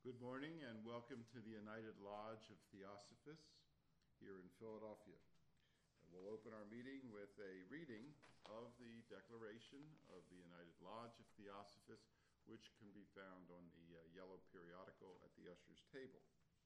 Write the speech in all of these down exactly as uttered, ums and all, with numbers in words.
Good morning and welcome to the United Lodge of Theosophists here in Philadelphia. And we'll open our meeting with a reading of the Declaration of the United Lodge of Theosophists, which can be found on the uh, yellow periodical at the usher's table.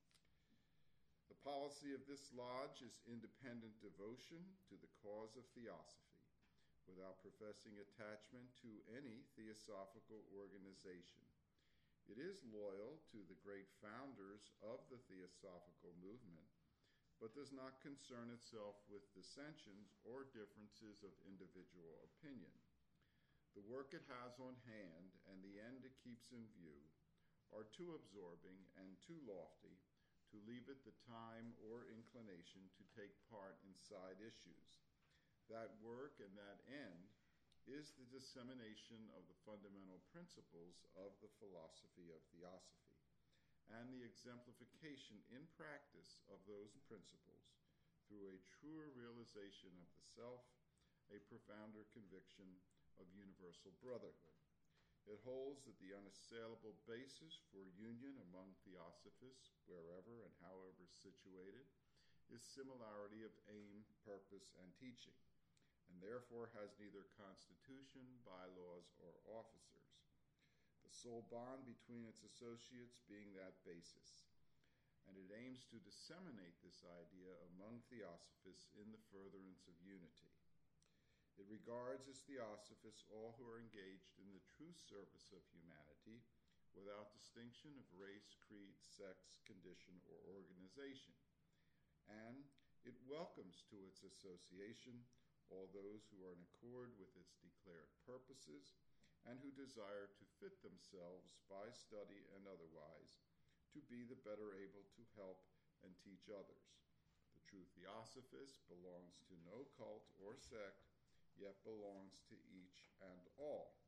The policy of this lodge is independent devotion to the cause of theosophy, without professing attachment to any theosophical organization. It is loyal to the great founders of the theosophical movement, but does not concern itself with dissensions or differences of individual opinion. The work it has on hand and the end it keeps in view are too absorbing and too lofty to leave it the time or inclination to take part in side issues. That work and that end is the dissemination of the fundamental principles of the philosophy of theosophy, and the exemplification in practice of those principles through a truer realization of the self, a profounder conviction of universal brotherhood. It holds that the unassailable basis for union among theosophists, wherever and however situated, is similarity of aim, purpose, and teaching, and therefore has neither constitution, bylaws, or officers, the sole bond between its associates being that basis, and it aims to disseminate this idea among theosophists in the furtherance of unity. It regards as theosophists all who are engaged in the true service of humanity without distinction of race, creed, sex, condition, or organization, and it welcomes to its association all those who are in accord with its declared purposes and who desire to fit themselves by study and otherwise to be the better able to help and teach others. The true theosophist belongs to no cult or sect, yet belongs to each and all.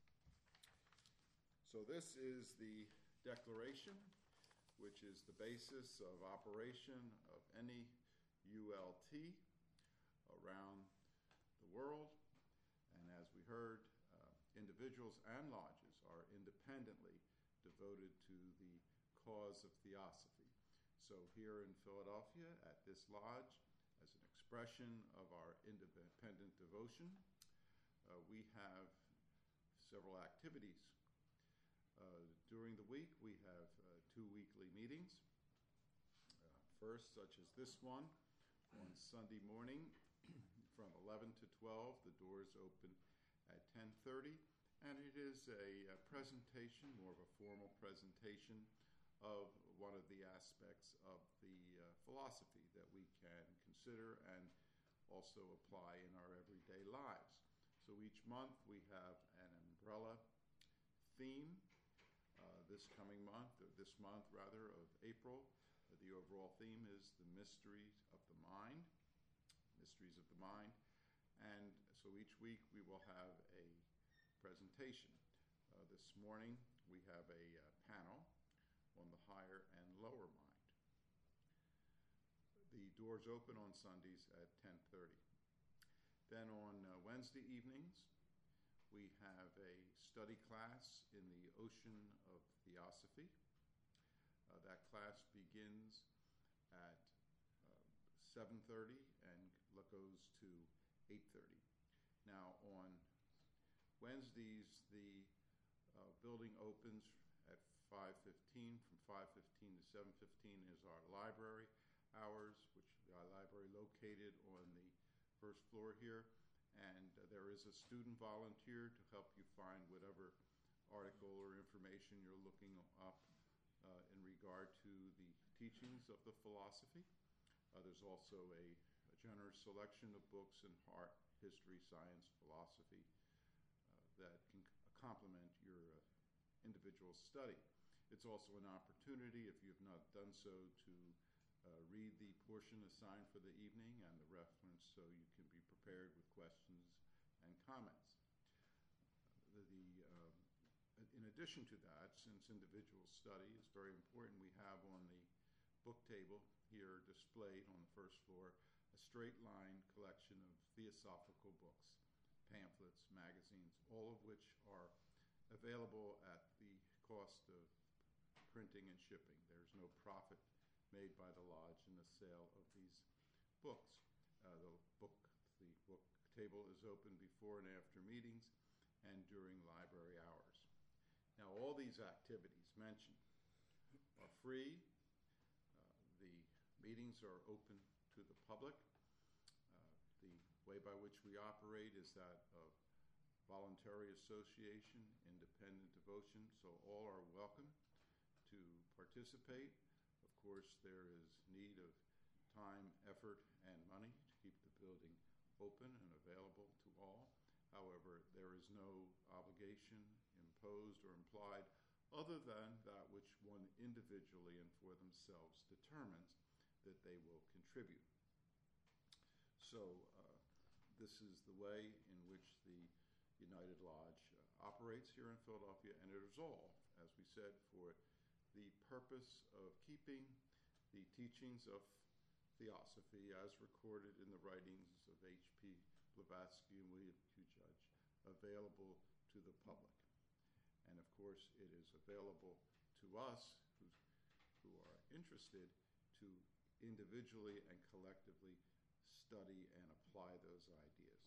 So this is the declaration, which is the basis of operation of any U L T around the world, and as we heard, uh, individuals and lodges are independently devoted to the cause of theosophy. So here in Philadelphia at this lodge, as an expression of our independent devotion, uh, we have several activities. Uh, during the week we have uh, two weekly meetings. Uh, first, such as this one, on Sunday morning, from eleven to twelve, the doors open at ten thirty, and it is a, a presentation, more of a formal presentation of one of the aspects of the uh, philosophy that we can consider and also apply in our everyday lives. So each month we have an umbrella theme. Uh, this coming month, or this month rather, of April, uh, the overall theme is the mysteries of the mind. Mysteries of the Mind, and so each week we will have a presentation. Uh, this morning we have a uh, panel on the higher and lower mind. The doors open on Sundays at ten thirty. Then on uh, Wednesday evenings we have a study class in the Ocean of Theosophy. Uh, that class begins at uh, seven thirty and goes to eight thirty. Now on Wednesdays, the uh, building opens at five fifteen. From five fifteen to seven fifteen is our library hours, which our library located on the first floor here. And uh, there is a student volunteer to help you find whatever article or information you're looking up uh, in regard to the teachings of the philosophy. Uh, there's also a, a generous selection of books in art, history, science, philosophy uh, that can complement your uh, individual study. It's also an opportunity, if you've not done so, to uh, read the portion assigned for the evening and the reference so you can be prepared with questions and comments. The, the, uh, in addition to that, since individual study is very important, we have on the book table here displayed on the first floor a straight line collection of theosophical books, pamphlets, magazines, all of which are available at the cost of printing and shipping. There's no profit made by the lodge in the sale of these books. Uh, the book, the book table is open before and after meetings and during library hours. Now, all these activities mentioned are free. Uh, the meetings are open to the public. Uh, the way by which we operate is that of voluntary association, independent devotion, so all are welcome to participate. Of course, there is need of time, effort, and money to keep the building open and available to all. However, there is no obligation imposed or implied other than that which one individually and for themselves determines that they will contribute. So uh, this is the way in which the United Lodge uh, operates here in Philadelphia, and it is all, as we said, for the purpose of keeping the teachings of Theosophy as recorded in the writings of H P Blavatsky and William Q. Judge available to the public. And of course, it is available to us who, who are interested to individually and collectively study and apply those ideas.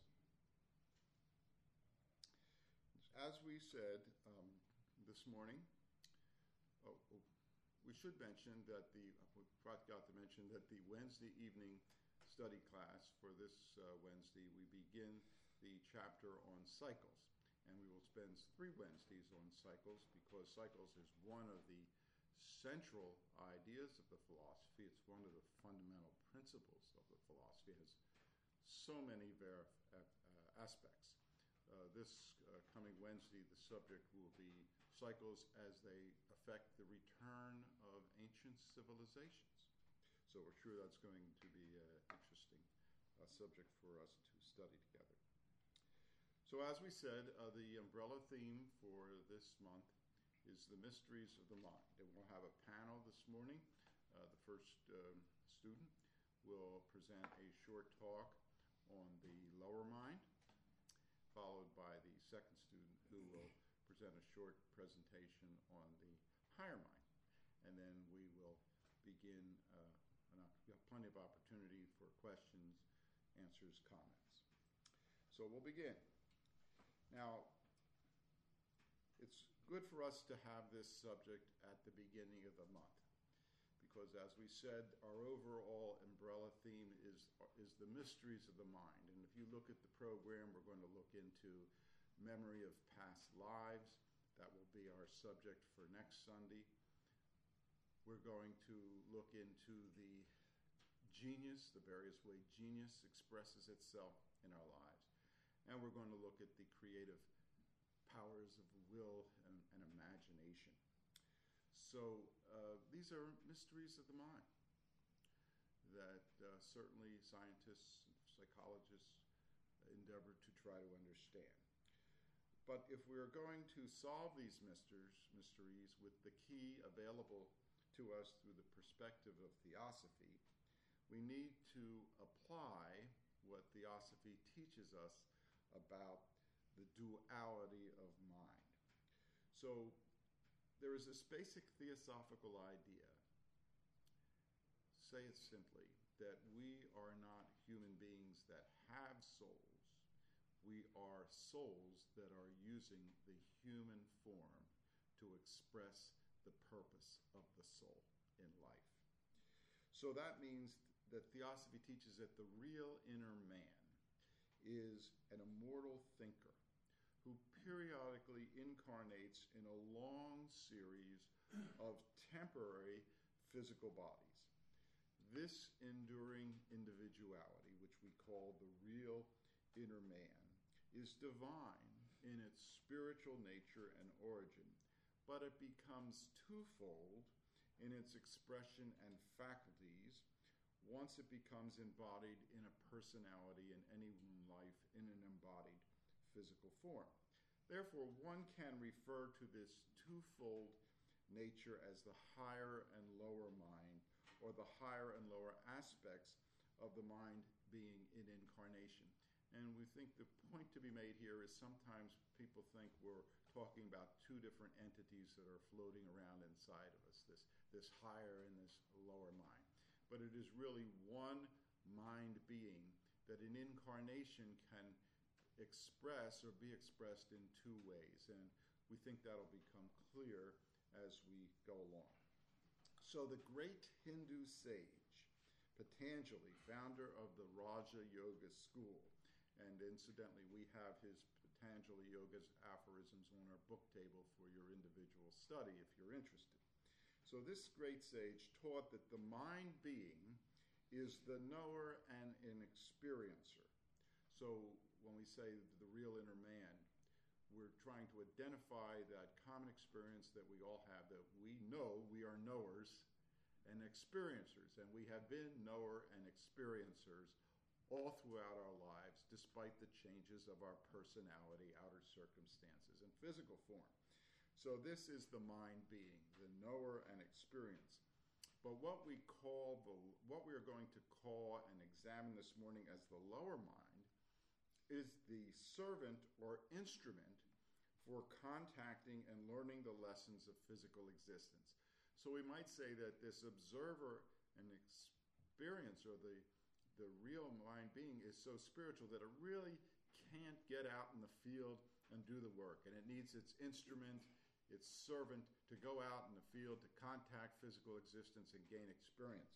As we said um, this morning, oh, oh, we should mention that the, we forgot to mention that the Wednesday evening study class for this uh, Wednesday, we begin the chapter on cycles. And we will spend three Wednesdays on cycles because cycles is one of the central ideas of the philosophy. It's one of the fundamental principles of the philosophy. It has so many ver- uh, uh, aspects. Uh, this uh, coming Wednesday, the subject will be cycles as they affect the return of ancient civilizations. So we're sure that's going to be an interesting uh, subject for us to study together. So as we said, uh, the umbrella theme for this month is the mysteries of the mind. And we'll have a panel this morning. Uh, the first um, student will present a short talk on the lower mind, followed by the second student who will present a short presentation on the higher mind. And then we will begin, uh, we have plenty of opportunity for questions, answers, comments. So we'll begin. Now, it's good for us to have this subject at the beginning of the month because, as we said, our overall umbrella theme is, is the mysteries of the mind. And if you look at the program, we're going to look into memory of past lives. That will be our subject for next Sunday. We're going to look into the genius, the various ways genius expresses itself in our lives. And we're going to look at the creative powers of will and, and imagination. So uh, these are mysteries of the mind that uh, certainly scientists and psychologists endeavor to try to understand. But if we're going to solve these mysteries, mysteries with the key available to us through the perspective of Theosophy, we need to apply what Theosophy teaches us about the duality of mind. So there is this basic theosophical idea, say it simply, that we are not human beings that have souls. We are souls that are using the human form to express the purpose of the soul in life. So that means that Theosophy teaches that the real inner man is an immortal thinker who periodically incarnates in a long series of temporary physical bodies. This enduring individuality, which we call the real inner man, is divine in its spiritual nature and origin, but it becomes twofold in its expression and faculties once it becomes embodied in a personality in any life in an embodied physical form. Therefore, one can refer to this twofold nature as the higher and lower mind, or the higher and lower aspects of the mind being in incarnation. And we think the point to be made here here is sometimes people think we're talking about two different entities that are floating around inside of us, this, this higher and this lower mind. But it is really one mind being that in incarnation can express or be expressed in two ways. And we think that'll become clear as we go along. So the great Hindu sage, Patanjali, founder of the Raja Yoga school, and incidentally, we have his Patanjali Yoga's aphorisms on our book table for your individual study if you're interested. So this great sage taught that the mind being is the knower and an experiencer. So when we say the real inner man, we're trying to identify that common experience that we all have, that we know we are knowers and experiencers, and we have been knower and experiencers all throughout our lives, despite the changes of our personality, outer circumstances, and physical form. So this is the mind being, the knower and experience. But what we call the, what we are going to call and examine this morning as the lower mind is the servant or instrument for contacting and learning the lessons of physical existence. So we might say that this observer and experiencer, the the real mind being, is so spiritual that it really can't get out in the field and do the work. And it needs its instrument, its servant, to go out in the field to contact physical existence and gain experience.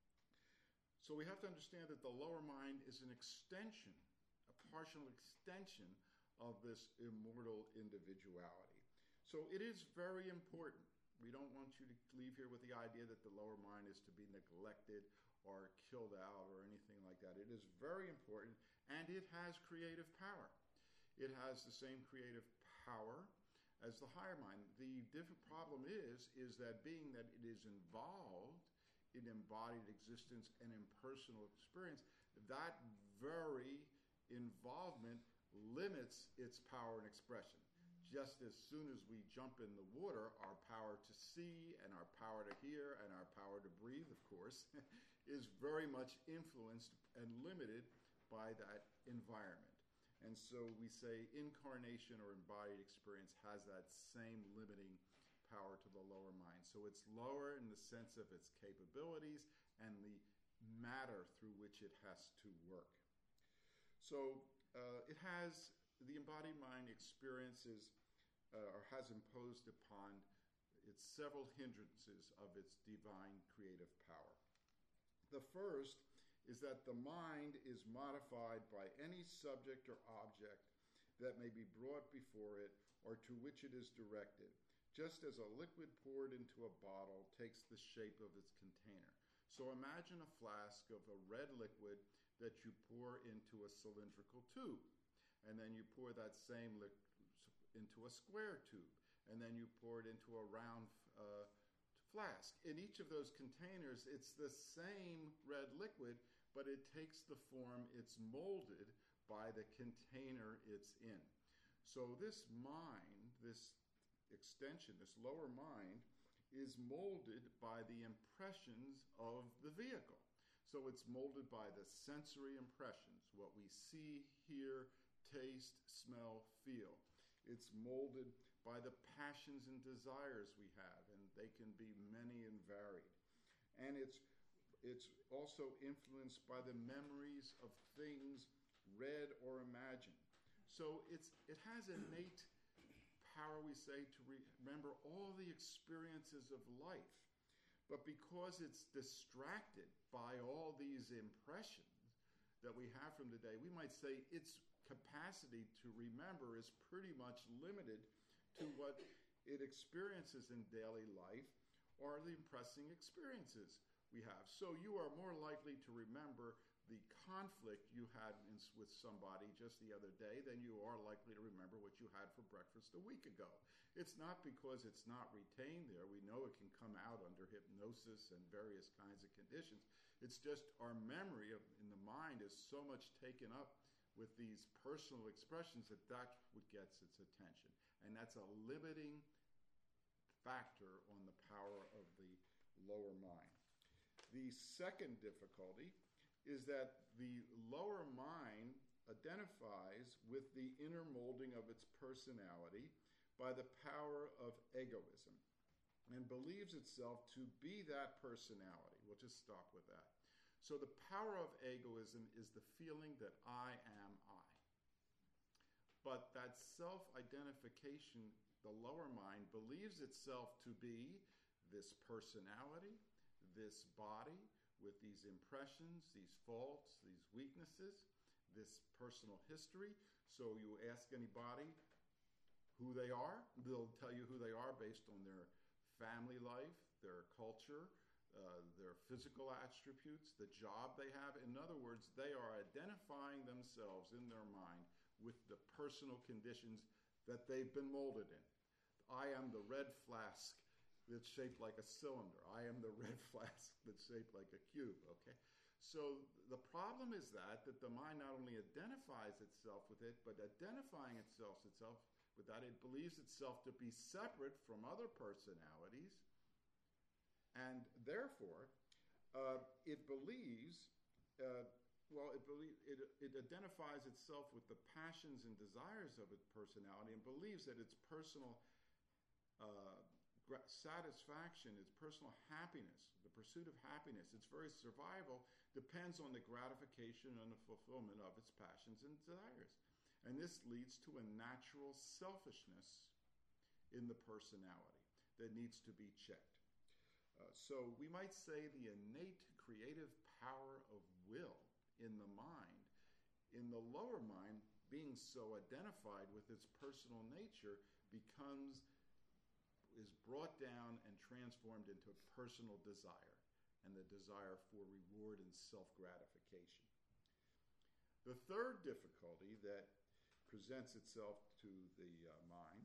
So we have to understand that the lower mind is an extension, a partial extension of this immortal individuality. So it is very important. We don't want you to leave here with the idea that the lower mind is to be neglected or killed out or anything like that. It is very important, and it has creative power. It has the same creative power as the higher mind. The different problem is, is that being that it is involved in embodied existence and in personal experience, that very involvement limits its power and expression. Just as soon as we jump in the water, our power to see and our power to hear and our power to breathe, of course, is very much influenced and limited by that environment. And so we say incarnation or embodied experience has that same limiting power to the lower mind. So it's lower in the sense of its capabilities and the matter through which it has to work. So uh, it has, the embodied mind experiences uh, or has imposed upon its several hindrances of its divine creative power. The first is that the mind is modified by any subject or object that may be brought before it or to which it is directed, just as a liquid poured into a bottle takes the shape of its container. So imagine a flask of a red liquid that you pour into a cylindrical tube, and then you pour that same liquid into a square tube, and then you pour it into a round uh, flask. In each of those containers, it's the same red liquid, but it takes the form it's molded by the container it's in. So this mind, this extension, this lower mind, is molded by the impressions of the vehicle. So it's molded by the sensory impressions, what we see, hear, taste, smell, feel. It's molded by the passions and desires we have, and they can be many and varied. And it's it's also influenced by the memories of things read or imagined. So it's it has innate power, we say, to re- remember all the experiences of life. But because it's distracted by all these impressions that we have from the day, we might say its capacity to remember is pretty much limited to what it experiences in daily life or the impressing experiences we have. So you are more likely to remember the conflict you had in, with somebody just the other day than you are likely to remember what you had for breakfast a week ago. It's not because it's not retained there. We know it can come out under hypnosis and various kinds of conditions. It's just our memory of, in the mind is so much taken up with these personal expressions that that's what gets its attention. And that's a limiting factor on the power of the lower mind. The second difficulty is that the lower mind identifies with the inner molding of its personality by the power of egoism and believes itself to be that personality. We'll just stop with that. So the power of egoism is the feeling that I am I. But that self-identification, the lower mind, believes itself to be this personality, this body, with these impressions, these faults, these weaknesses, this personal history. So you ask anybody who they are, they'll tell you who they are based on their family life, their culture, uh, their physical attributes, the job they have. In other words, they are identifying themselves in their mind with the personal conditions that they've been molded in. I am the red flask that's shaped like a cylinder. I am the red flask that's shaped like a cube, okay? So the problem is that, that the mind not only identifies itself with it, but identifying itself, itself with that, it believes itself to be separate from other personalities, and therefore uh, it believes, uh, well, it, belie- it, it identifies itself with the passions and desires of its personality and believes that its personal uh, satisfaction, its personal happiness, the pursuit of happiness, its very survival depends on the gratification and the fulfillment of its passions and desires. And this leads to a natural selfishness in the personality that needs to be checked. Uh, so we might say the innate creative power of will in the mind, in the lower mind, being so identified with its personal nature, becomes is brought down and transformed into personal desire and the desire for reward and self-gratification. The third difficulty that presents itself to the uh, mind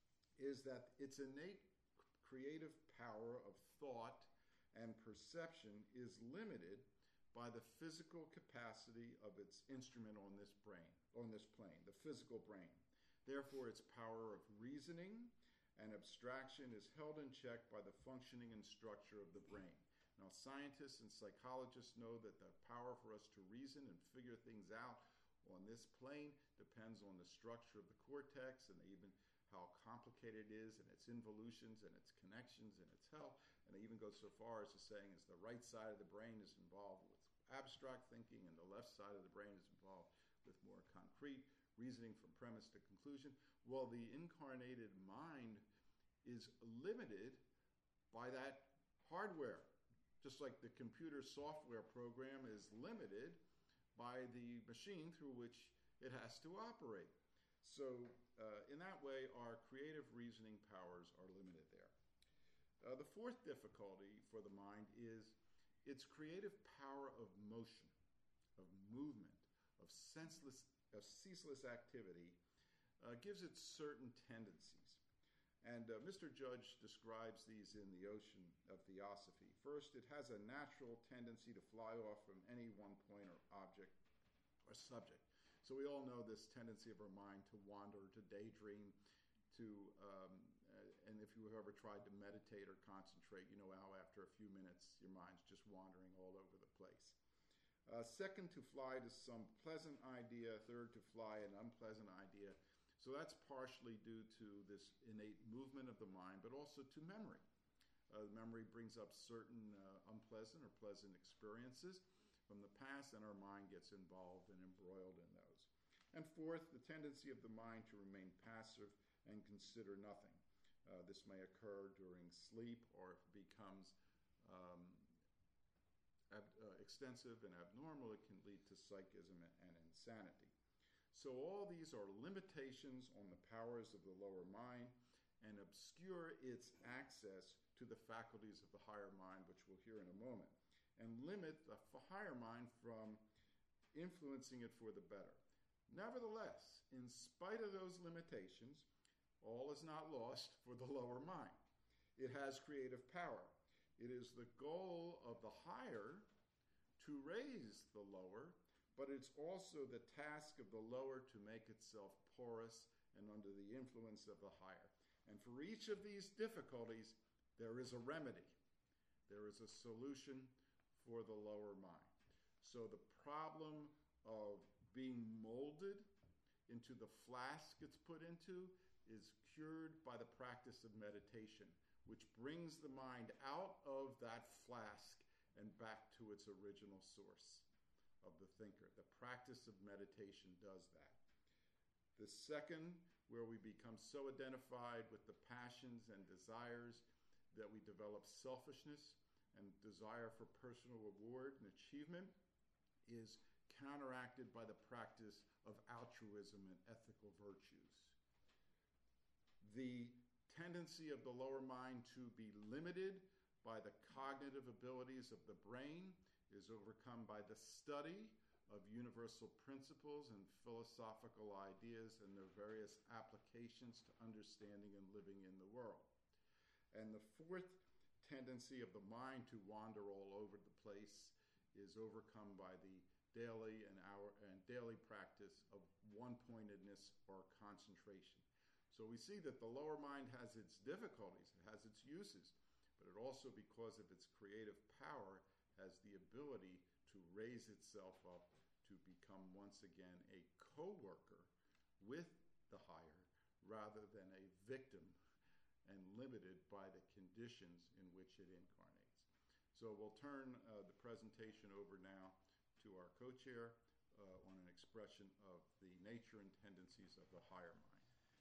is that its innate creative power of thought and perception is limited by the physical capacity of its instrument on this brain, on this plane, the physical brain. Therefore, its power of reasoning and abstraction is held in check by the functioning and structure of the brain. Now, scientists and psychologists know that the power for us to reason and figure things out on this plane depends on the structure of the cortex and even how complicated it is and its involutions and its connections and its health. And they even go so far as to saying is the right side of the brain is involved with abstract thinking and the left side of the brain is involved with more concrete reasoning from premise to conclusion. Well, the incarnated mind is limited by that hardware, just like the computer software program is limited by the machine through which it has to operate. So uh, in that way, our creative reasoning powers are limited there. Uh, the fourth difficulty for the mind is its creative power of motion, of movement, of senseless, of ceaseless activity, uh, gives it certain tendencies. And uh, Mister Judge describes these in The Ocean of Theosophy. First, it has a natural tendency to fly off from any one point or object or subject. So we all know this tendency of our mind to wander, to daydream, to, um, uh, and if you've ever tried to meditate or concentrate, you know how after a few minutes your mind's just wandering all over the place. Uh, second, to fly to some pleasant idea. Third, to fly an unpleasant idea. So that's partially due to this innate movement of the mind, but also to memory. Uh, memory brings up certain uh, unpleasant or pleasant experiences from the past, and our mind gets involved and embroiled in those. And fourth, the tendency of the mind to remain passive and consider nothing. Uh, this may occur during sleep, or if it becomes um, ab- uh, extensive and abnormal, it can lead to psychism and insanity. So all these are limitations on the powers of the lower mind and obscure its access to the faculties of the higher mind, which we'll hear in a moment, and limit the higher mind from influencing it for the better. Nevertheless, in spite of those limitations, all is not lost for the lower mind. It has creative power. It is the goal of the higher to raise the lower, but it's also the task of the lower to make itself porous and under the influence of the higher. And for each of these difficulties, there is a remedy. There is a solution for the lower mind. So the problem of being molded into the flask it's put into is cured by the practice of meditation, which brings the mind out of that flask and back to its original source of the thinker. The practice of meditation does that. The second, where we become so identified with the passions and desires that we develop selfishness and desire for personal reward and achievement, is counteracted by the practice of altruism and ethical virtues. The tendency of the lower mind to be limited by the cognitive abilities of the brain is overcome by the study of universal principles and philosophical ideas and their various applications to understanding and living in the world. And the fourth tendency of the mind to wander all over the place is overcome by the daily and hour and daily practice of one-pointedness or concentration. So we see that the lower mind has its difficulties, it has its uses, but it also, because of its creative power, has the ability to raise itself up to become once again a co-worker with the higher rather than a victim and limited by the conditions in which it incarnates. So we'll turn uh, the presentation over now to our co-chair uh, on an expression of the nature and tendencies of the higher mind.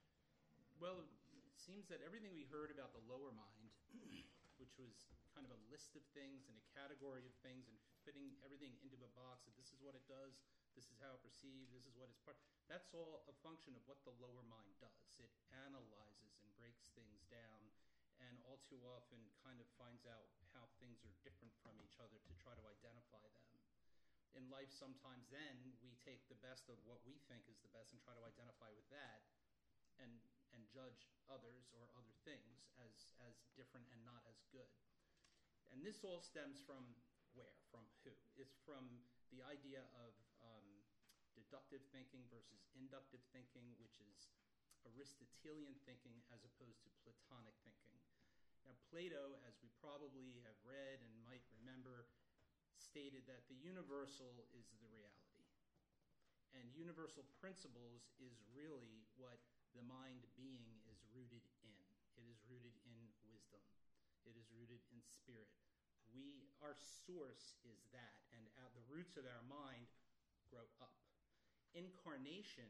Well, it seems that everything we heard about the lower mind, which was kind of a list of things and a category of things and fitting everything into a box, that this is what it does, this is how it perceived, this is what it's part, that's all a function of what the lower mind does. It analyzes and breaks things down and all too often kind of finds out how things are different from each other to try to identify them. In life, sometimes then we take the best of what we think is the best and try to identify with that and and judge others or other things as as different and not as good. And this all stems from where? From who? It's from the idea of um, deductive thinking versus inductive thinking, which is Aristotelian thinking as opposed to Platonic thinking. Now, Plato, as we probably have read and might remember, stated that the universal is the reality. And universal principles is really what the mind being is rooted in. It is rooted in wisdom. It is rooted in spirit. We, our source is that, and at the roots of our mind grow up. Incarnation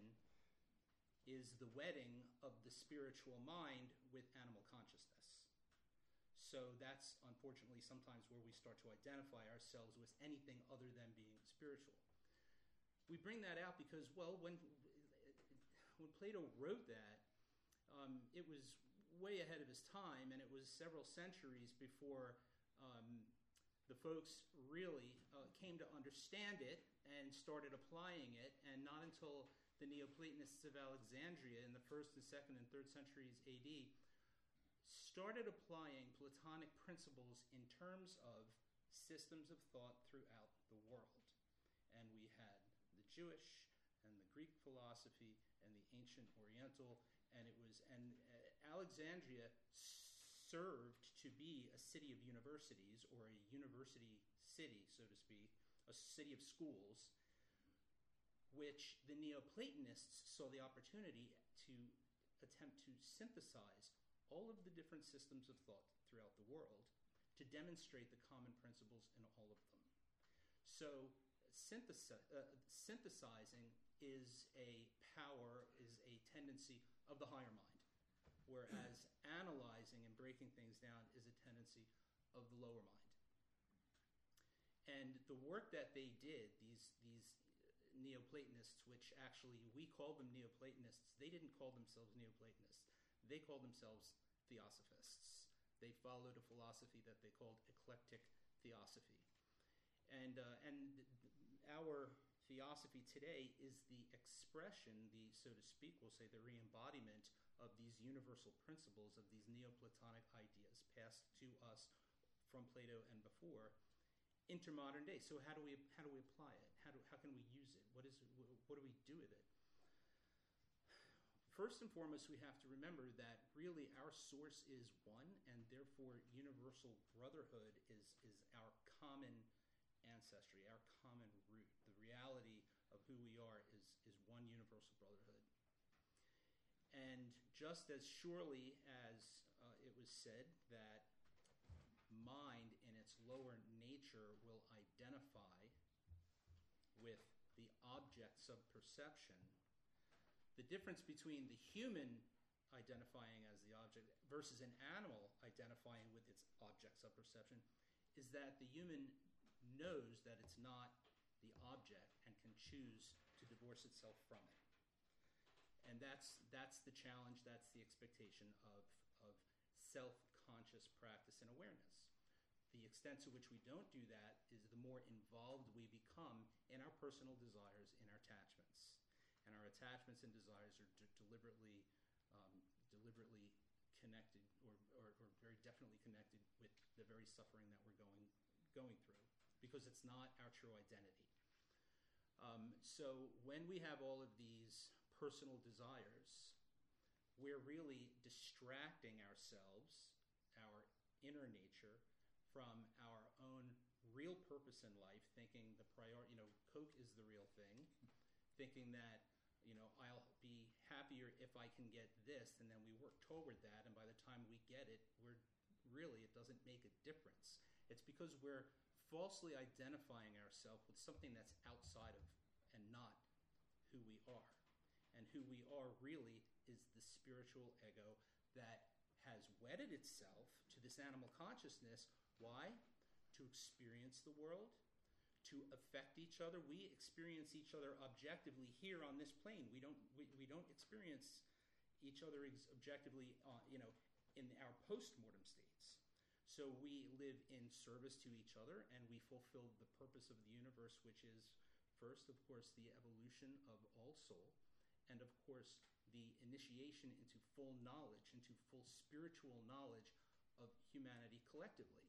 is the wedding of the spiritual mind with animal consciousness. So that's unfortunately sometimes where we start to identify ourselves with anything other than being spiritual. We bring that out because, well, when when Plato wrote that, um, it was way ahead of his time, and it was several centuries before um, the folks really uh, came to understand it and started applying it, and not until the Neoplatonists of Alexandria in the first and second and third centuries A D started applying Platonic principles in terms of systems of thought throughout the world. And we had the Jewish and the Greek philosophy and the ancient Oriental, and it was and uh, Alexandria served to be a city of universities, or a university city, so to speak, a city of schools, which the Neoplatonists saw the opportunity to attempt to synthesize all of the different systems of thought throughout the world to demonstrate the common principles in all of them. So synthesi- uh, synthesizing is a power, is a tendency of the higher mind, whereas analyzing and breaking things down is a tendency of the lower mind. And the work that they did, these these Neoplatonists, which actually we call them Neoplatonists, they didn't call themselves Neoplatonists. They called themselves Theosophists. They followed a philosophy that they called eclectic theosophy. And uh, and our theosophy today is the expression, the so to speak, we'll say the re-embodiment of these universal principles, of these Neoplatonic ideas passed to us from Plato and before into modern day. So how do we how do we apply it? How do how can we use it? What is what do we do with it? First and foremost, we have to remember that really our source is one, and therefore universal brotherhood is is our common ancestry, our common root, the reality of who we are is, is one universal brotherhood. And just as surely as uh, it was said that mind in its lower nature will identify with the objects of perception, the difference between the human identifying as the object versus an animal identifying with its objects of perception is that the human knows that it's not the object and can choose to divorce itself from it. And that's that's the challenge, that's the expectation of, of self-conscious practice and awareness. The extent to which we don't do that is the more involved we become in our personal desires, in our attachments. And our attachments and desires are d- deliberately um, deliberately connected or, or, or very definitely connected with the very suffering that we're going going through, because it's not our true identity. Um, so when we have all of these personal desires, we're really distracting ourselves, our inner nature, from our own real purpose in life, thinking the prior, you know, Coke is the real thing, thinking that, you know, I'll be happier if I can get this, and then we work toward that, and by the time we get it, we're really, it doesn't make a difference. It's because we're falsely identifying ourselves with something that's outside of and not who we are. And who we are really is the spiritual ego that has wedded itself to this animal consciousness. Why? To experience the world, to affect each other. We experience each other objectively here on this plane. We don't we, we don't experience each other ex- objectively, uh, you know, in our post-mortem states. So we live in service to each other, and we fulfill the purpose of the universe, which is first, of course, the evolution of all soul, and of course, the initiation into full knowledge, into full spiritual knowledge of humanity collectively.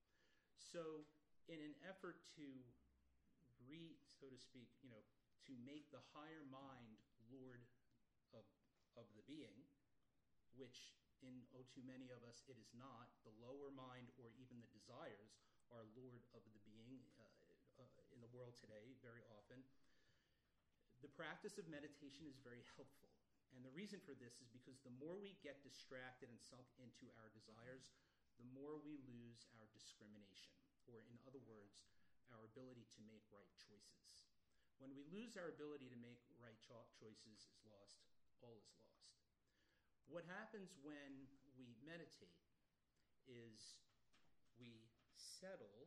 So in an effort to re, so to speak, you know, to make the higher mind Lord of, of the being, which in oh too many of us it is not, the lower mind or even the desires are Lord of the being uh, uh, in the world today very often. The practice of meditation is very helpful. And the reason for this is because the more we get distracted and sunk into our desires, the more we lose our discrimination, or in other words, our ability to make right choices. When we lose our ability to make right cho- choices is lost, all is lost. What happens when we meditate is we settle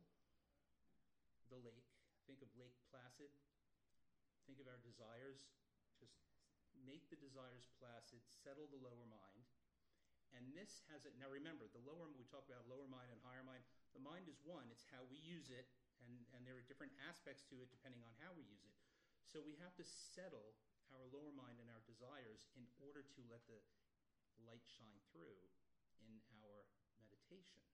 the lake. Think of Lake Placid. Think of our desires. Just make the desires placid, settle the lower mind. And this has it. Now remember, the lower, we talk about lower mind and higher mind. The mind is one. It's how we use it. And, and there are different aspects to it depending on how we use it. So we have to settle our lower mind and our desires in order to let the light shine through in our meditation.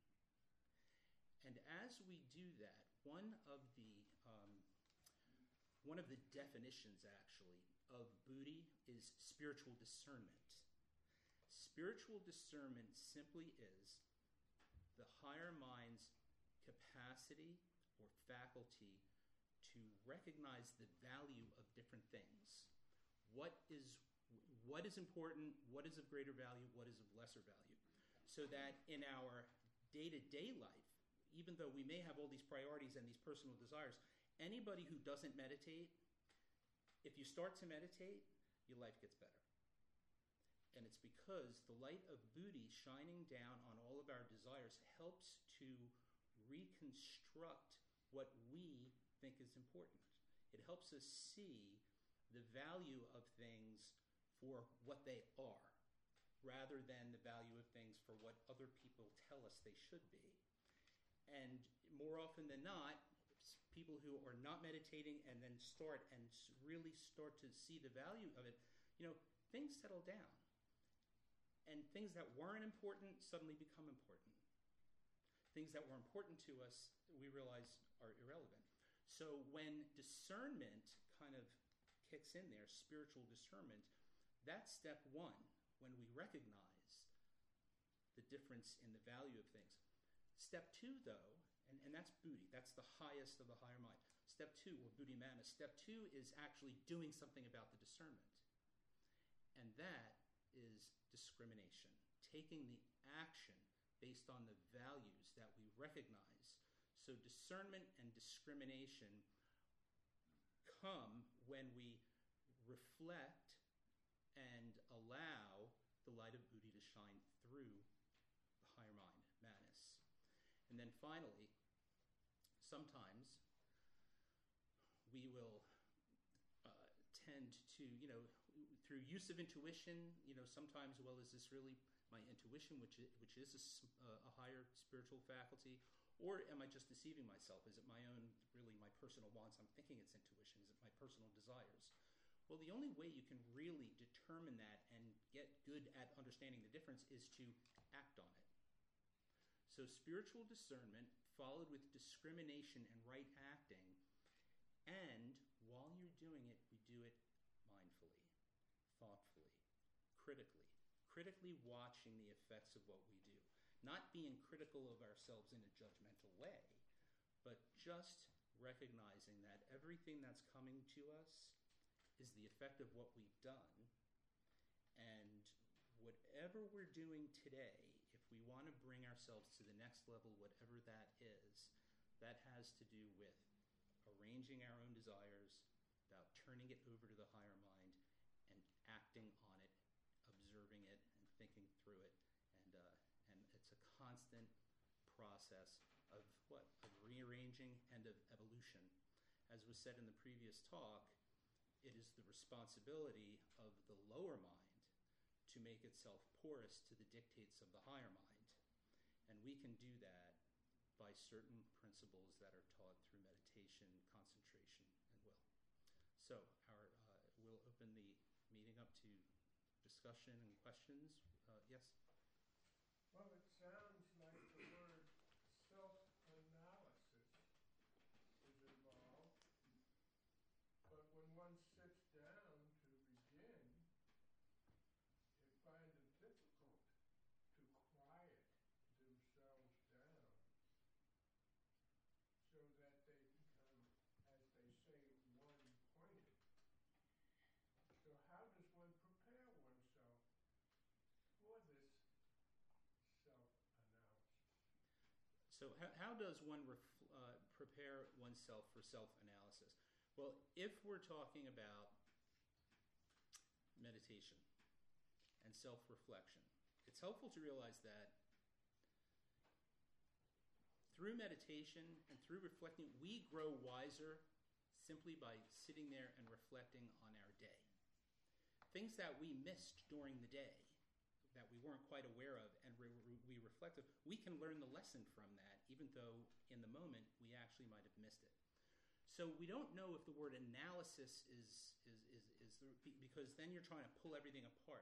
And as we do that, one of the um, one of the definitions actually of buddhi is spiritual discernment. Spiritual discernment simply is the higher mind's capacity or faculty to recognize the value of different things. What is what is important, what is of greater value, what is of lesser value. So that in our day-to-day life, even though we may have all these priorities and these personal desires, anybody who doesn't meditate, if you start to meditate, your life gets better. And it's because the light of buddhi shining down on all of our desires helps to reconstruct what we think is important. It helps us see the value of things for what they are, rather than the value of things for what other people tell us they should be. And more often than not, people who are not meditating and then start and really start to see the value of it, you know, things settle down. And things that weren't important suddenly become important. Things that were important to us, we realize are irrelevant. So when discernment kind of kicks in there, spiritual discernment, that's step one, when we recognize the difference in the value of things. Step two, though, And, and that's buddhi. That's the highest of the higher mind. Step two, or buddhimana. Step two is actually doing something about the discernment. And that is discrimination. Taking the action based on the values that we recognize. So discernment and discrimination come when we reflect and allow the light of buddhi to shine through the higher mind, manas. And then finally, sometimes we will uh, tend to, you know, through use of intuition, you know, sometimes, well, is this really my intuition, which is, which is a, a higher spiritual faculty, or am I just deceiving myself? Is it my own, really my personal wants? I'm thinking it's intuition. Is it my personal desires? Well, the only way you can really determine that and get good at understanding the difference is to act on it. So spiritual discernment followed with discrimination and right acting, and while you're doing it, we do it mindfully, thoughtfully, critically, critically watching the effects of what we do. Not being critical of ourselves in a judgmental way, but just recognizing that everything that's coming to us is the effect of what we've done, and whatever we're doing today, if we want to bring ourselves to the next level, whatever that is, that has to do with arranging our own desires, about turning it over to the higher mind, and acting on it, observing it, and thinking through it. And uh, and it's a constant process of what? Of rearranging and of evolution. As was said in the previous talk, it is the responsibility of the lower mind to make itself porous to the dictates of the higher mind. And we can do that by certain principles that are taught through meditation, concentration, and will. So our, uh, we'll open the meeting up to discussion and questions. Uh, yes? Well, it sounds like the word self-analysis is involved, but when one sits down to begin, they find it difficult to quiet themselves down so that they become, as they say, one-pointed. So how does one prepare oneself for this self-analysis? So how, how does one ref, uh, prepare oneself for self-analysis? Well, if we're talking about meditation and self-reflection, it's helpful to realize that through meditation and through reflecting, we grow wiser simply by sitting there and reflecting on our day. Things that we missed during the day, that we weren't quite aware of, and we, we reflected, we can learn the lesson from that, even though in the moment we actually might have missed it. So we don't know if the word analysis is, is, is, is the, because then you're trying to pull everything apart.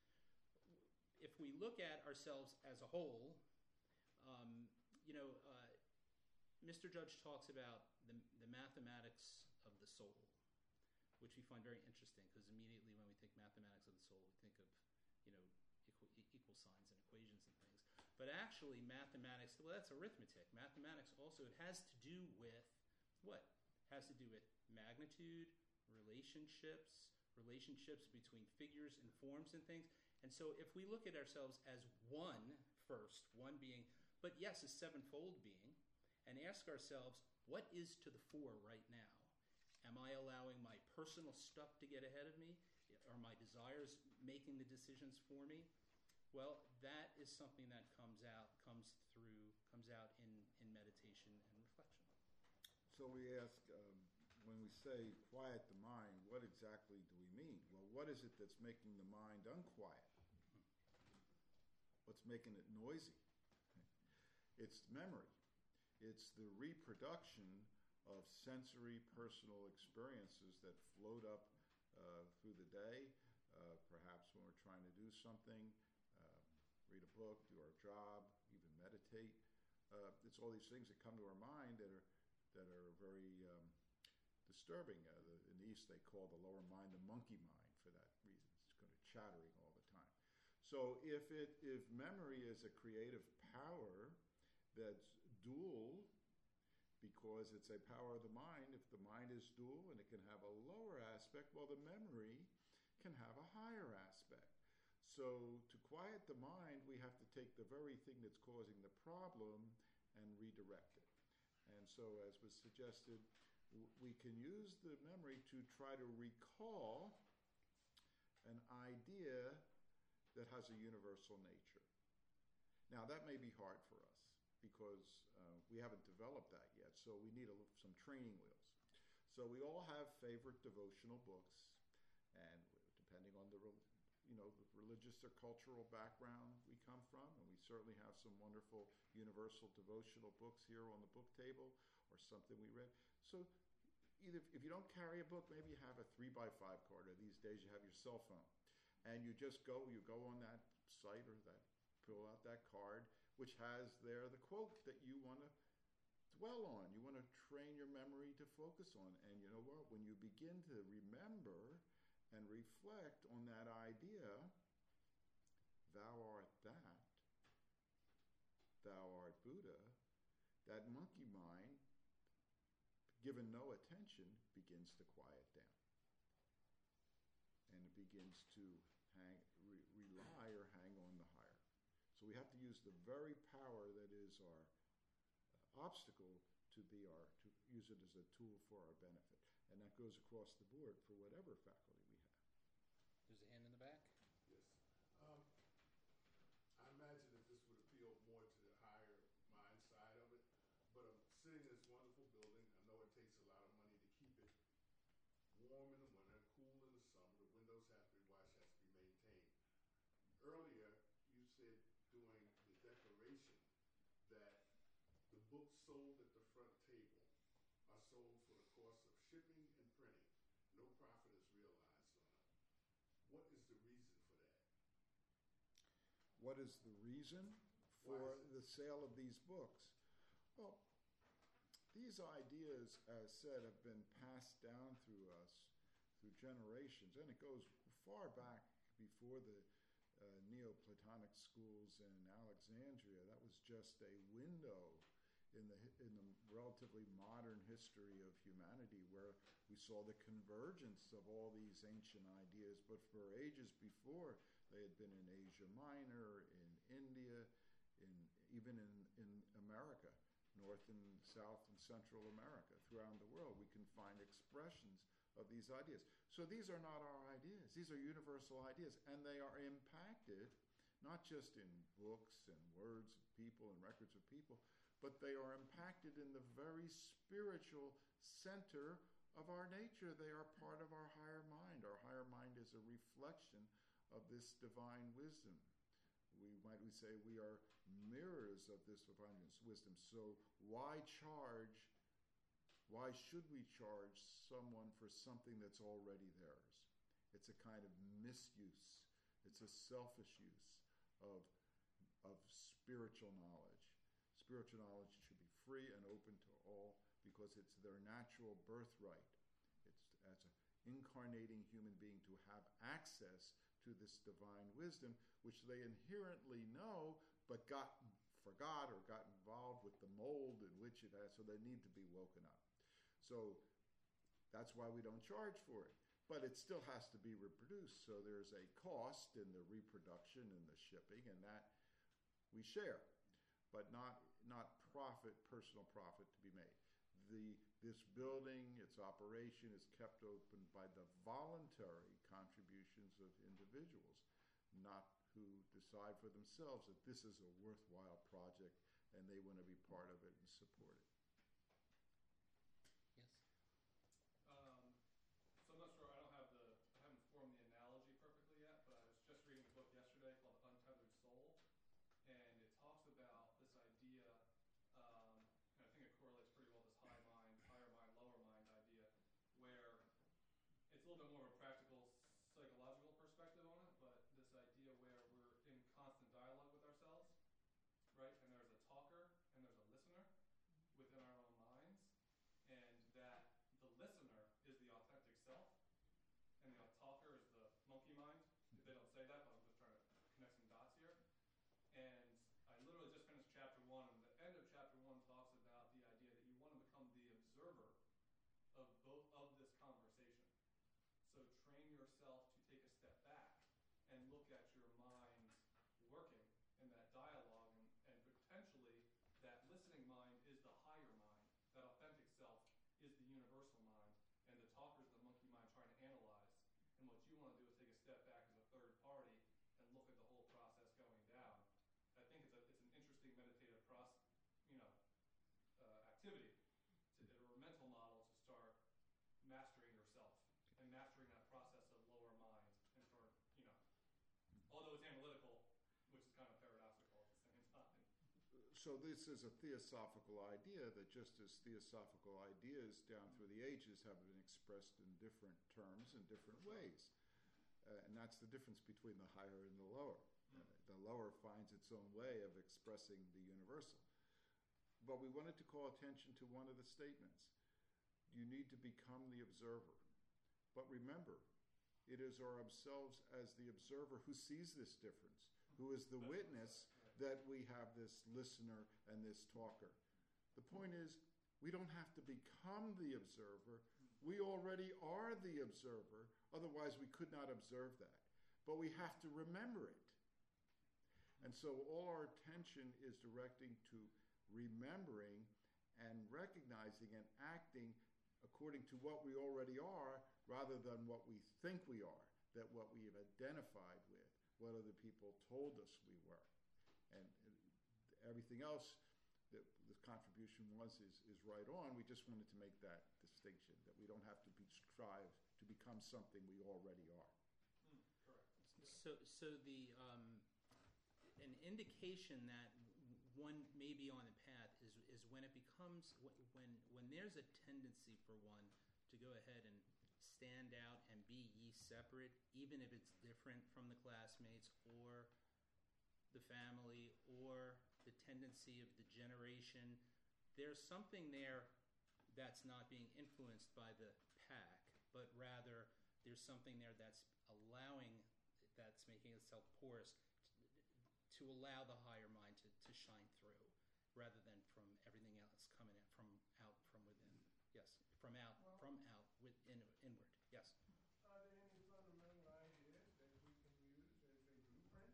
If we look at ourselves as a whole, um, you know, uh, Mister Judge talks about the, the mathematics of the soul, which we find very interesting, because immediately when we think mathematics of the soul, we think of, you know, equal, equal signs and equations and things. But actually mathematics, well, that's arithmetic. Mathematics also, it has to do with what? It has to do with magnitude, relationships, relationships between figures and forms and things. And so if we look at ourselves as one first, one being, but yes, a sevenfold being, and ask ourselves, what is to the fore right now? Am I allowing my personal stuff to get ahead of me? Are my desires making the decisions for me? Well, that is something that comes out, comes through, comes out in, in meditation and reflection. So we ask, um, when we say quiet the mind, what exactly do we mean? Well, what is it that's making the mind unquiet? What's making it noisy? It's memory. It's the reproduction of sensory personal experiences that float up uh, through the day, uh, perhaps when we're trying to do something, uh, read a book, do our job, even meditate. Uh, it's all these things that come to our mind that are that are very um, disturbing. Uh, the, in the East, they call the lower mind the monkey mind for that reason. It's kind of chattering all the time. So if it if memory is a creative power that's dual because it's a power of the mind. If the mind is dual and it can have a lower aspect, well, the memory can have a higher aspect. So to quiet the mind, we have to take the very thing that's causing the problem and redirect it. And so, as was suggested, w- we can use the memory to try to recall an idea that has a universal nature. Now, that may be hard for us because uh, we haven't developed that yet, so we need a, some training wheels. So we all have favorite devotional books, and depending on the you know the religious or cultural background we come from, and we certainly have some wonderful universal devotional books here on the book table or something we read. So either if you don't carry a book, maybe you have a three by five card, or these days you have your cell phone, and you just go you go on that site or that pull out that card, which has there the quote that you want to dwell on, you want to train your memory to focus on. And you know what? When you begin to remember and reflect on that idea, thou art that, thou art Buddha, that monkey mind, given no attention, begins to quiet down. And it begins to hang, re- rely or hang on the higher. So we have to use the very power that is our uh, obstacle to be our, to use it as a tool for our benefit. And that goes across the board for whatever faculty we have. There's a hand in the back. Yes. Um, I imagine that this would appeal more to the higher mind side of it, but I'm sitting in this wonderful building. I know it takes a lot of money to keep it warm in the winter, cool in the summer. The windows have to be washed, has to be maintained. Earlier, you said during the declaration that the books sold at the front table are sold for the cost of shipping and printing. No profit is realized on it. What is the reason for that? What is the reason Why for is it- the sale of these books? Well, these ideas, as said, have been passed down through us through generations, and it goes far back before the uh, Neoplatonic schools in Alexandria. That was just a window in the in the relatively modern history of humanity, where we saw the convergence of all these ancient ideas. But for ages before, they had been in Asia Minor, in India, in even in, in America, North and South and Central America. Throughout the world, we can find expressions of these ideas. So these are not our ideas. These are universal ideas, and they are impacted not just in books and words of people and records of people, but they are impacted in the very spiritual center of our nature. They are part of our higher mind. Our higher mind is a reflection of this divine wisdom. We might we say we are mirrors of this divine wisdom. So why charge, why should we charge someone for something that's already theirs? It's a kind of misuse. It's a selfish use of, of spiritual knowledge. Spiritual knowledge should be free and open to all because it's their natural birthright. It's as an incarnating human being to have access to this divine wisdom, which they inherently know, but got forgot or got involved with the mold in which it has, so they need to be woken up. So that's why we don't charge for it. But it still has to be reproduced, so there's a cost in the reproduction and the shipping, and that we share, but not not profit, personal profit to be made. The this building, its operation is kept open by the voluntary contributions of individuals, not who decide for themselves that this is a worthwhile project and they want to be part of it and support it. Yes. Um, so I'm not sure. I don't have the. I haven't formed the analogy perfectly yet, but I was just reading a book yesterday called Untethered Soul, and it talks about this idea. Um, and I think it correlates pretty well with this high mind, higher mind, lower mind idea, where it's a little bit more of a practical psychological perspective on it, but this idea where we're in constant dialogue with ourselves, right? And there's a talker and there's a listener within so this is a theosophical idea that just as theosophical ideas down through the ages have been expressed in different terms in different ways. Uh, and that's the difference between the higher and the lower. Uh, the lower finds its own way of expressing the universal. But we wanted to call attention to one of the statements. You need to become the observer. But remember, it is ourselves as the observer who sees this difference, who is the witness that we have this listener and this talker. The point is, we don't have to become the observer. We already are the observer. Otherwise, we could not observe that. But we have to remember it. And so all our attention is directing to remembering and recognizing and acting according to what we already are rather than what we think we are, that what we have identified with, what other people told us we were. And everything else that the contribution was is, is right on. We just wanted to make that distinction, that we don't have to be, strive to become something we already are. Mm, correct. So, so the um, an indication that one may be on the path is is when it becomes when when there's a tendency for one to go ahead and stand out and be ye separate, even if it's different from the classmates or the family or the tendency of the generation. There's something there that's not being influenced by the pack, but rather there's something there that's allowing, that's making itself porous to, to allow the higher mind to, to shine through, rather than from everything else coming out from out from within. Yes, from out Well, from out within inward. Yes. Are there any fundamental ideas that we can use as a blueprint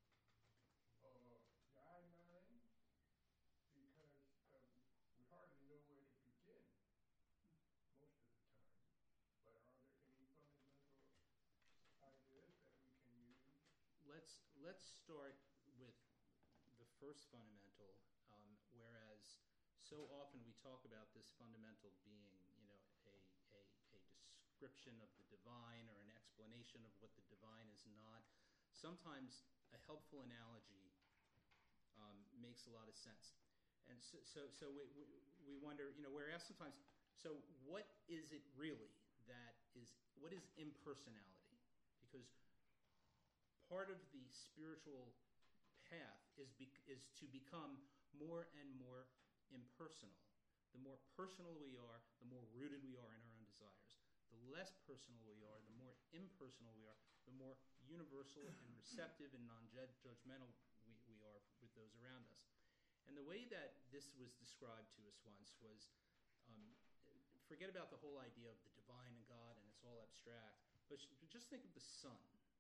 or guideline? Because um, we hardly know where to begin most of the time. But are there any fundamental ideas that we can use? Let's let's start with the first fundamental. Um, whereas so often we talk about this fundamental being, you know, a, a a description of the divine or an explanation of what the divine is not. Sometimes a helpful analogy um, makes a lot of sense. And so, so, so we, we, we wonder, you know, we're asked sometimes, so what is it really that is, what is impersonality? Because part of the spiritual path is be, is to become more and more impersonal. The more personal we are, the more rooted we are in our own desires. The less personal we are, the more impersonal we are, the more universal and receptive and non-judgmental we, we are with those around us. And the way that this was described to us once was, um, forget about the whole idea of the divine and God and it's all abstract, but just think of the sun.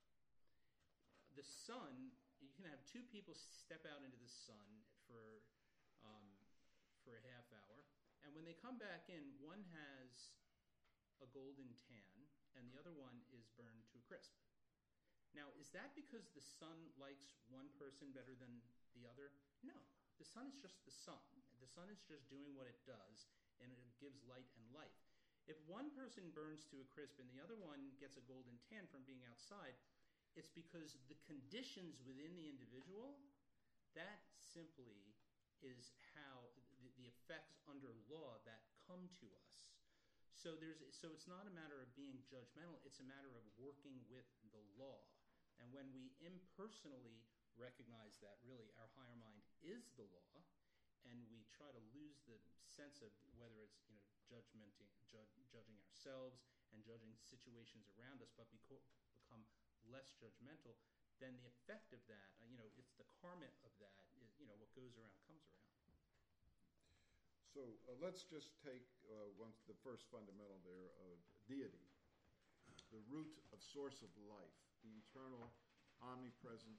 The sun, you can have two people step out into the sun for um, for a half hour, and when they come back in, one has a golden tan and the other one is burned to a crisp. Now, is that because the sun likes one person better than the other? No. The sun is just the sun. The sun is just doing what it does, and it gives light and life. If one person burns to a crisp and the other one gets a golden tan from being outside, it's because the conditions within the individual, that simply is how the, the effects under law that come to us. So there's so it's not a matter of being judgmental, it's a matter of working with the law. And when we impersonally recognize that really our higher mind is the law, and we try to lose the sense of whether it's, you know, judgmenting, ju- judging ourselves and judging situations around us, but beco- become less judgmental, then the effect of that, uh, you know, it's the karma of that, is, you know, what goes around comes around. So uh, let's just take uh, one, the first fundamental there of deity, the root of source of life, the eternal, omnipresent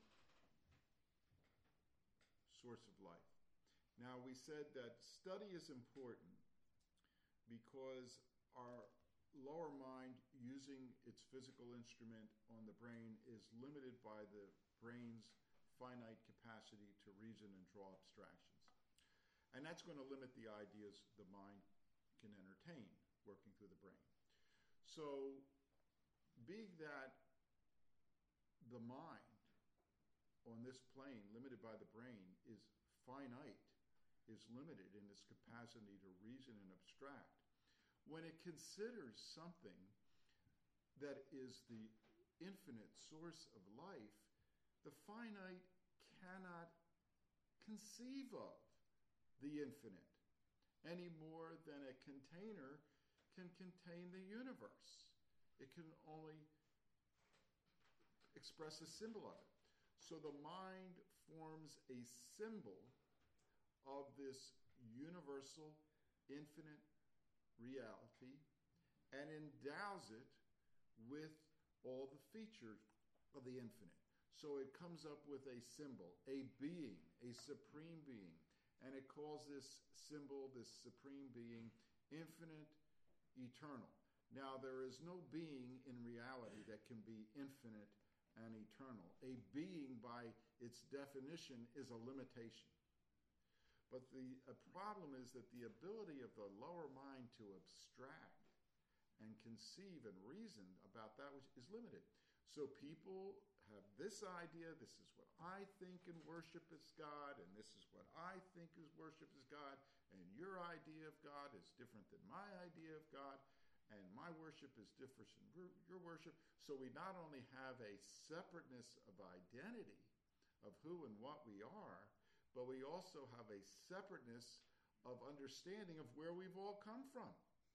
source of life. Now, we said that study is important because our lower mind, using its physical instrument on the brain, is limited by the brain's finite capacity to reason and draw abstractions. And that's going to limit the ideas the mind can entertain working through the brain. So, being that the mind on this plane, limited by the brain, is finite, is limited in its capacity to reason and abstract. When it considers something that is the infinite source of life, the finite cannot conceive of the infinite any more than a container can contain the universe. It can only express a symbol of it. So the mind forms a symbol of this universal, infinite reality and endows it with all the features of the infinite. So it comes up with a symbol, a being, a supreme being, and it calls this symbol, this supreme being, infinite, eternal. Now, there is no being in reality that can be infinite and eternal. A being, by its definition, is a limitation. But the a problem is that the ability of the lower mind to abstract and conceive and reason about that which is limited. So people have this idea, this is what I think and worship as God, and this is what I think is worship as God, and your idea of God is different than my idea of God, and my worship is different from your worship. So we not only have a separateness of identity of who and what we are, but we also have a separateness of understanding of where we've all come from.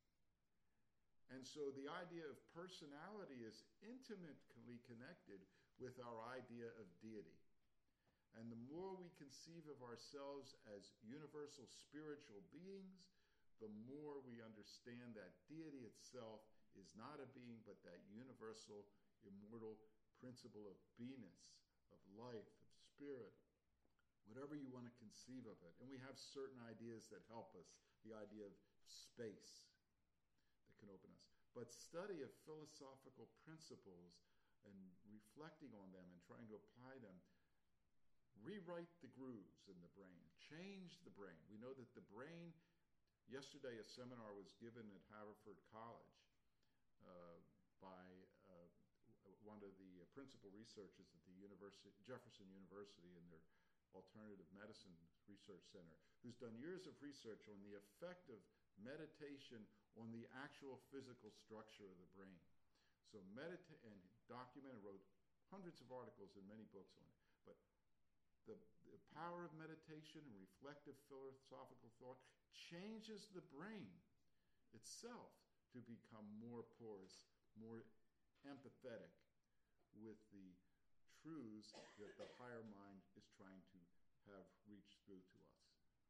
And so the idea of personality is intimately connected with our idea of deity. And the more we conceive of ourselves as universal spiritual beings, the more we understand that deity itself is not a being, but that universal, immortal principle of beingness, of life, of spirit, whatever you want to conceive of it. And we have certain ideas that help us, the idea of space that can open us. But study of philosophical principles and reflecting on them and trying to apply them rewrite the grooves in the brain, change the brain. We know that the brain, yesterday a seminar was given at Haverford College uh, by uh, one of the principal researchers at the University, Jefferson University in their Alternative Medicine Research Center, who's done years of research on the effect of meditation on the actual physical structure of the brain. So meditate and documented, wrote hundreds of articles and many books on it. But the, the power of meditation and reflective philosophical thought changes the brain itself to become more porous, more empathetic with the truths that the higher mind is trying to have reach through to us.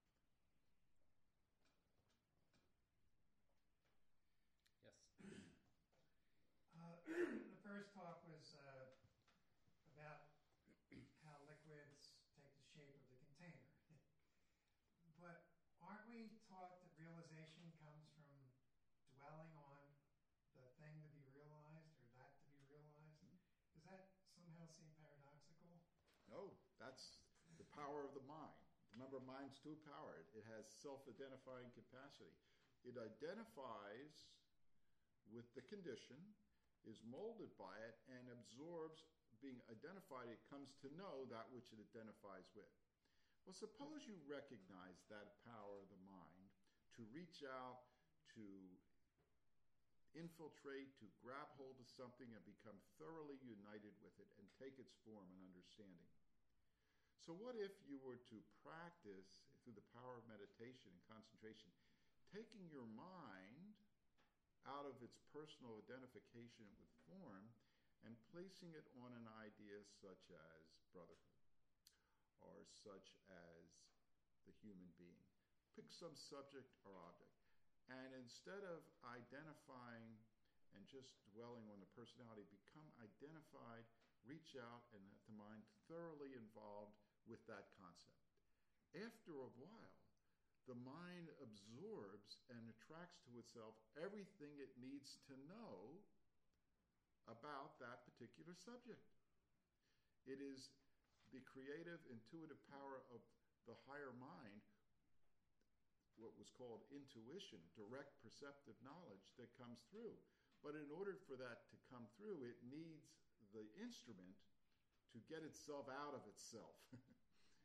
Yes. Uh, the first talk was uh, about how liquids take the shape of the container. But aren't we taught that realization comes from dwelling on the thing to be realized or that to be realized? Does that somehow seem paradoxical? No, that's the power of the mind. Remember, mind's two-powered. It has self-identifying capacity. It identifies with the condition, is molded by it, and absorbs, being identified, it comes to know that which it identifies with. Well, suppose you recognize that power of the mind to reach out, to infiltrate, to grab hold of something and become thoroughly united with it and take its form and understanding. So what if you were to practice, through the power of meditation and concentration, taking your mind out of its personal identification with form and placing it on an idea such as brotherhood or such as the human being. Pick some subject or object. And instead of identifying and just dwelling on the personality, become identified, reach out, and let the mind thoroughly involved with that concept. After a while, the mind absorbs and attracts to itself everything it needs to know about that particular subject. It is the creative, intuitive power of the higher mind, what was called intuition, direct perceptive knowledge, that comes through. But in order for that to come through, it needs the instrument to get itself out of itself.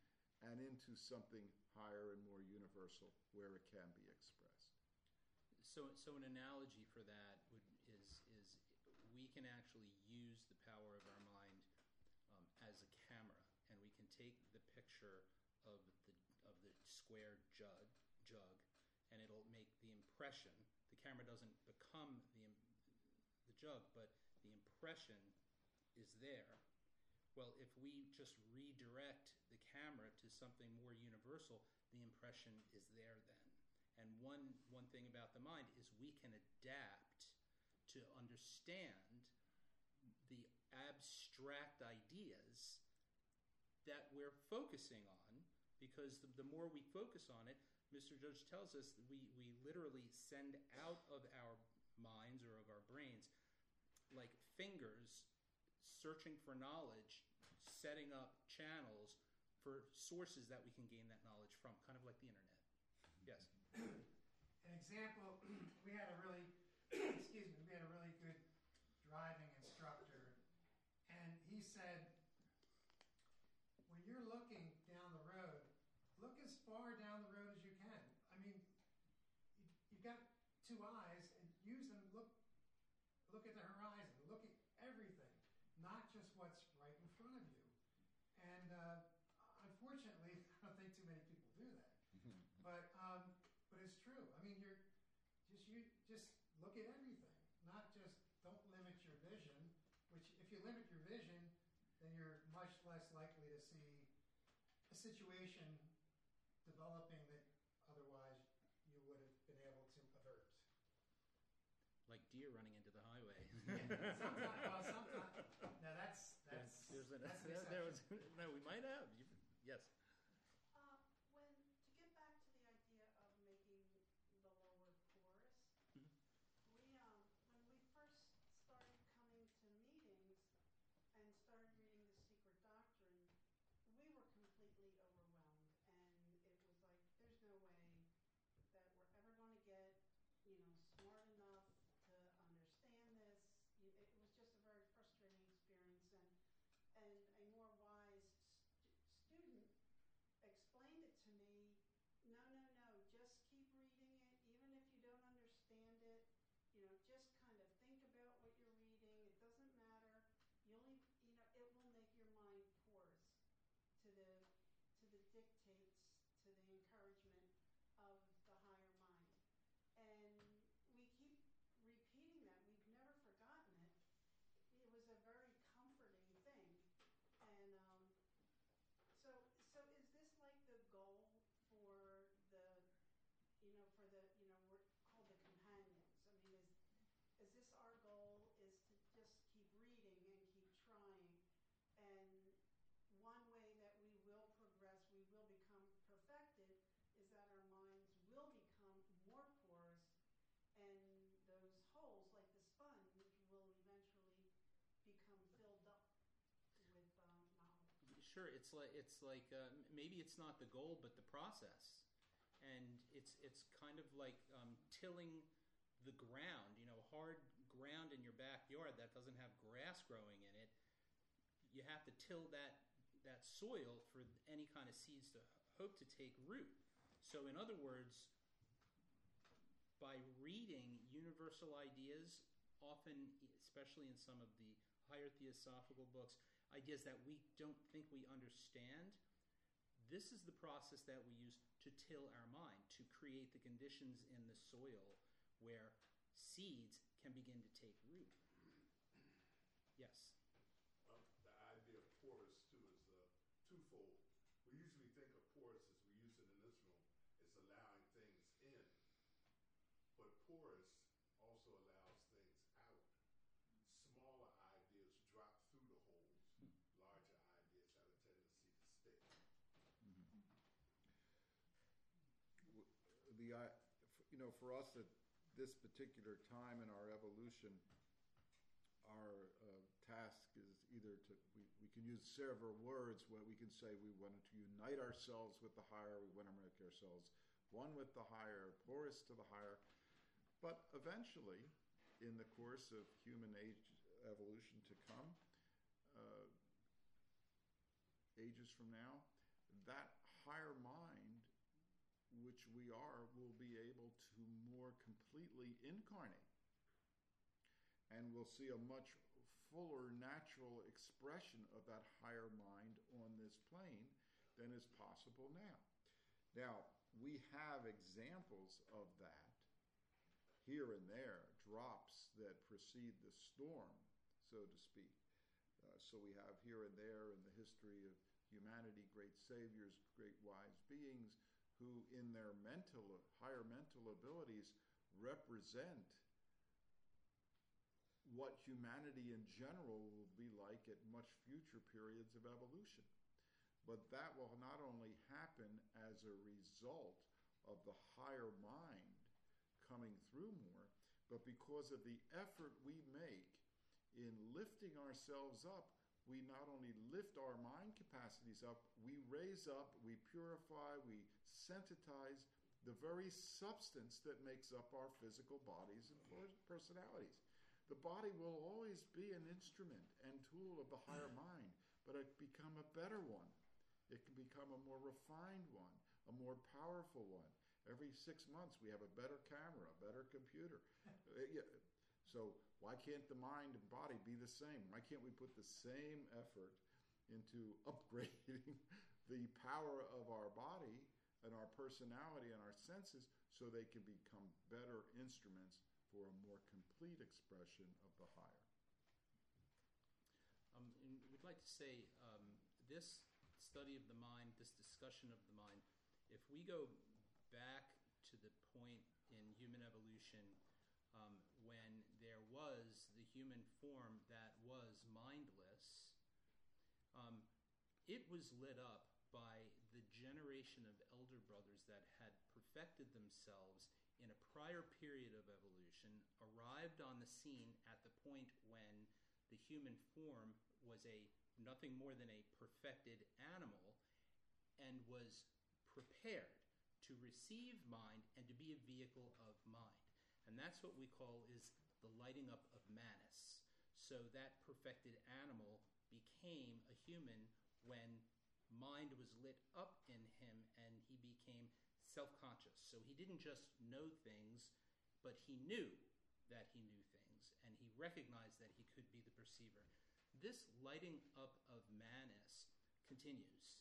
and into something higher and more universal where it can be expressed. So, so an analogy for that would, is is we can actually use the power of our mind um, as a camera, and we can take the picture of the of the square jug jug, and it'll make the impression. The camera doesn't become the the jug, but the impression is there. Well, if we just redirect the camera to something more universal, the impression is there then. And one, one thing about the mind is we can adapt to understand the abstract ideas that we're focusing on, because the, the more we focus on it, Mister Judge tells us that we, we literally send out of our minds or of our brains like fingers searching for knowledge, setting up channels for sources that we can gain that knowledge from, kind of like the internet. Yes. An example, we had a really, excuse me, we had a really good driving instructor, and he said, when you're looking down the road, look as far down the road as you can. I mean, you, you've got two eyes, and use them, look, look at the horizon, look at everything, not just what's right in front of you. And uh, unfortunately, I don't think too many people do that. But um, but it's true. I mean, you're just you just look at everything, not just don't limit your vision. Which, if you limit your vision, then you're much less likely to see a situation developing that otherwise you would have been able to avert. Like deer running into the highway. sometimes, well, sometimes. No, that's that's There's an, that's an there was, exception. no, we might have. You, yes. Uh, when to get back to the idea of making the lower porous, Mhm. we um, when we first started coming to meetings and started reading the Secret Doctrine, we were completely overwhelmed, and it was like there's no way that we're ever going to get, you know, smart enough to understand this. You, it was just a very frustrating experience, and and a more wise st- student explained it to me. No, no, no. Just keep reading it, even if you don't understand it. You know, just kind of think about what you're reading. It doesn't matter. You only, you know, it will make your mind porous to the to the dictates, to the encouragement of the higher mind. And we keep repeating that. We've never forgotten it. It was a very comforting thing. And um, so, so is this like the goal for the, you know, for the, you know, we're called the companions? I mean, is is this our goal? Is to just keep reading and keep trying? And one way that we will progress, we will become perfected, is that our minds will become more porous, and those holes, like the sponge, will eventually become filled up with um, knowledge. Sure, it's like it's like uh, m- maybe it's not the goal, but the process, and it's it's kind of like um, tilling the ground. You know, hard ground in your backyard that doesn't have grass growing in it. You have to till that that soil for any kind of seeds to hope to take root. So, in other words, by reading universal ideas, often, especially in some of the higher theosophical books, ideas that we don't think we understand, this is the process that we use to till our mind, to create the conditions in the soil where seeds can begin to take root. Yes. Um, the idea of porous too is uh, twofold. We usually think of porous as we use it in this room, as allowing things in, but porous also allows things out. Smaller ideas drop through the holes. Larger ideas have a tendency to stick. W- The, i- f- you know, for us at this particular time in our evolution, our uh, task is either to, we, we can use several words where we can say we wanted to unite ourselves with the higher, we want to make ourselves one with the higher, porous to the higher. But eventually, in the course of human age evolution to come, uh, ages from now, that higher mind, which we are, will be able to more completely incarnate. And we'll see a much fuller natural expression of that higher mind on this plane than is possible now. Now, we have examples of that here and there, drops that precede the storm, so to speak. Uh, so we have here and there in the history of humanity great saviors, great wise beings who in their mental, higher mental abilities represent what humanity in general will be like at much future periods of evolution. But that will not only happen as a result of the higher mind coming through more, but because of the effort we make in lifting ourselves up, we not only lift our mind capacities up, we raise up, we purify, we sensitize the very substance that makes up our physical bodies and personalities. The body will always be an instrument and tool of the higher mind, but it can become a better one. It can become a more refined one, a more powerful one. Every six months we have a better camera, a better computer. So why can't the mind and body be the same? Why can't we put the same effort into upgrading the power of our body and our personality and our senses so they can become better instruments for a more complete expression of the higher? Um, and we'd like to say um, this study of the mind, this discussion of the mind, if we go back to the point in human evolution um, when there was the human form that was mindless, um, it was lit up by the generation of elder brothers that had perfected themselves in a prior period of evolution, arrived on the scene at the point when the human form was a nothing more than a perfected animal and was prepared to receive mind and to be a vehicle of mind. And that's what we call is the lighting up of Manas. So that perfected animal became a human when mind was lit up in him and he became self-conscious. So he didn't just know things, but he knew that he knew things, and he recognized that he could be the perceiver. This lighting up of Manas continues.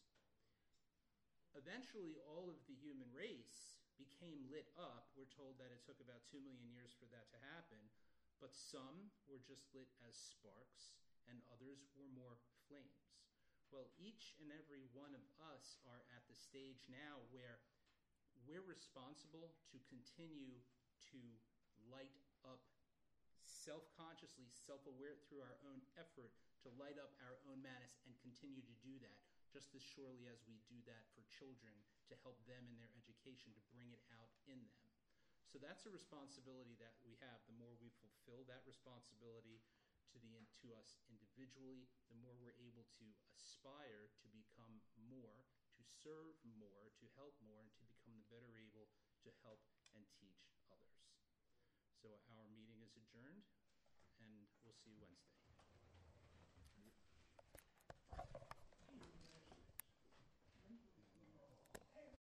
Eventually, all of the human race became lit up. We're told that it took about two million years for that to happen, but some were just lit as sparks, and others were more flames. Well, each and every one of us are at the stage now where we're responsible to continue to light up self-consciously, self-aware through our own effort to light up our own Manas and continue to do that just as surely as we do that for children to help them in their education, to bring it out in them. So that's a responsibility that we have. The more we fulfill that responsibility to the to us individually, the more we're able to aspire to become more, to serve more, to help more, and to become the better able to help and teach others. So our meeting is adjourned, and we'll see you Wednesday.